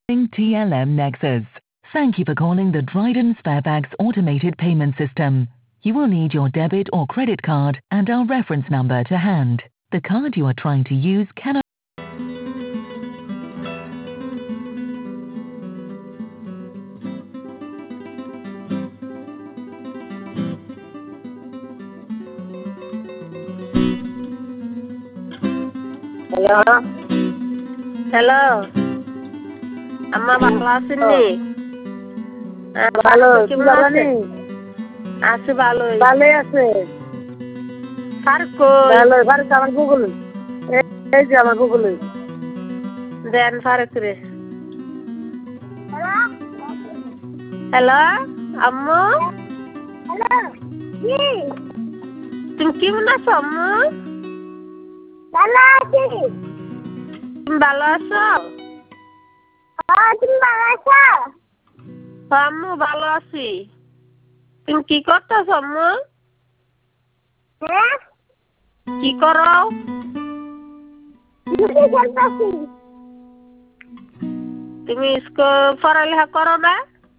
TLM Nexus. Thank you for calling the Dryden Sparebags automated payment system. You will need your debit or credit card and our reference number to hand. The card you are trying to use cannot. Hello আম্মা ভালো আছেননি? ভালো কেমন ভালো আছেন? নেই আছে ভালোই। ভালোই আছে ফারুক কই? ভালো ফারুক আমার গুগল এই যে আমার গুগল দেন ফারুক রে। হ্যালো আম্মু হ্যালো কি তুমি কেমন আছো আম্মু? ভালো আছি তুমি ভালো আছো? তুমি ভালো আছো? আম্মু ভালো আছি। তুমি কি করতেছো আম্মু? হ্যাঁ কি করো? তুমি স্কুল পড়ালেখা করো না?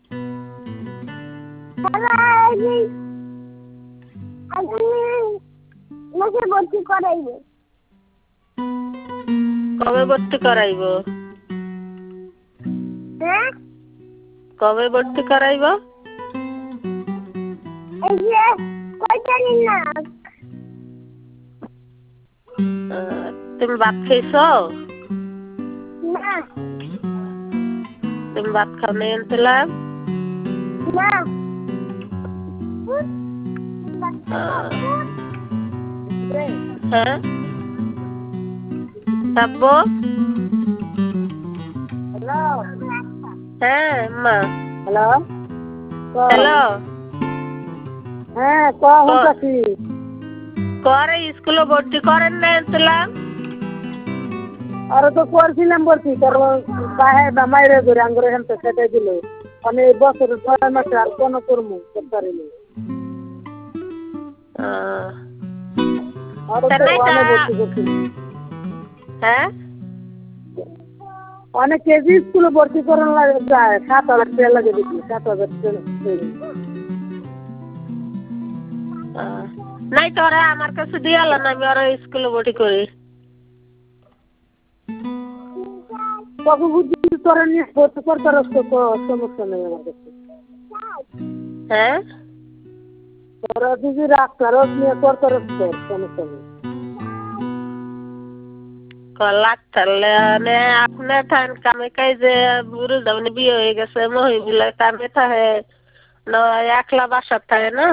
ভর্তি করাইব কবে ভর্তি করাইব? হ্যাঁ কবে ভর্তি করাইব? এই যে কয়টা দিন না তুমি ভাত খেয়েছো? না তুমি ভাত খাও নাই আনছিলাম? না হ্যাঁ থাকবো? হ্যালো হ্যাঁ মা। হ্যালো হ্যালো হ্যাঁ কী করে স্কুলে ভর্তি করেন নাই আনছিলাম? আরে তো করছিলাম বলছি তোর বাহে বা মাইরে ধরে আঙ্গুরে হেন তো সেটাই দিল আমি এই বছর 6 মাসে আর কোনো করবো করতে পারিনি আরো তো অনেক ভর্তি করছি হ্যাঁ অনেক কেজি স্কুলে ভর্তি করার লাগে যায় 7,000 টাকা লাগে দিচ্ছি 7,000 টাকা নাই তোরা আমার কাছে দিয়ে আলো না আমি ওরা স্কুলে ভর্তি করি। কবে বুদ্ধি তোরা নিয়ে ভর্তি করতে সমস্যা নেই আমার কাছে হ্যাঁ তোরা যদি রাস্তার নিয়ে করতে সমস্যা নেই লাগতালে আপনার ঠান কামে কাই যে বুড়ো যাবেন বিয়ে হয়ে গেছে মহিলা কামে থাকে না একলা বাসার থাকে না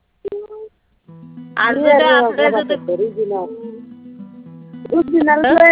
আর যদি আপনি যদি